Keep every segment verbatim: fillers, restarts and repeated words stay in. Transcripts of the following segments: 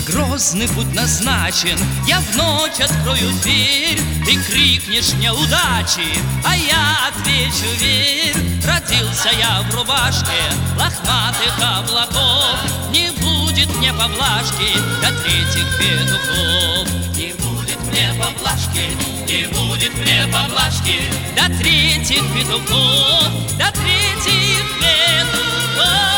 грозный путь назначен, я в ночь открою дверь. Ты крикнешь мне удачи, а я отвечу: верь. Родился я в рубашке лохматых облаков, не будет мне поблажки до третьих петухов. Не будет мне поблажки, не будет мне поблажки до третьих петухов, до третьих петухов.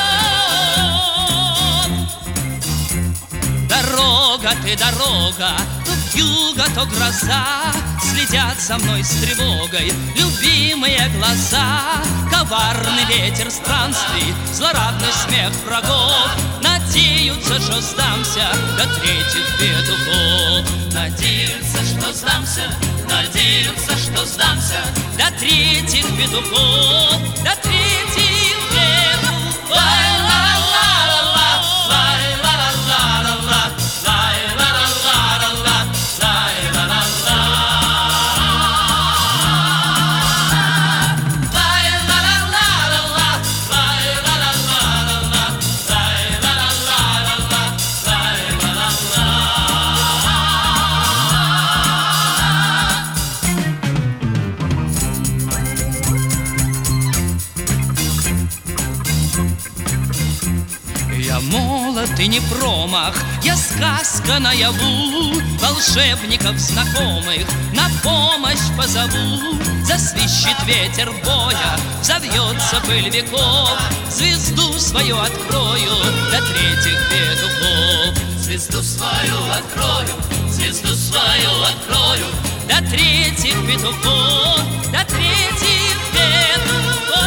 Дорога ты, дорога, то вьюга, то гроза, следят за мной с тревогой любимые глаза. Коварный ветер странствий, злорадный смех врагов надеются, что сдамся до третьих петухов. Надеются, что сдамся, надеются, что сдамся до третьих петухов, до третьих петухов. Я молод и не промах, я сказка наяву, волшебников знакомых на помощь позову. Засвищет ветер боя, взовьется пыль веков, звезду свою открою до третьих петухов. Звезду свою открою, звезду свою открою до третьих петухов, до третьих петухов.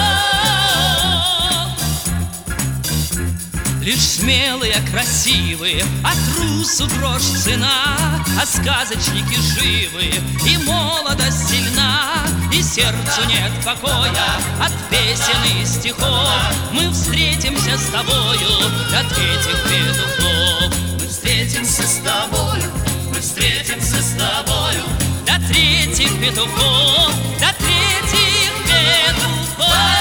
Лишь смелые, красивые, а трусу дрожь цена, а сказочники живы, и молодость сильна, и сердцу нет покоя от песен и стихов. Мы встретимся с тобою до третьих петухов. Мы встретимся с тобою, мы встретимся с тобою до третьих петухов, до третьих петухов.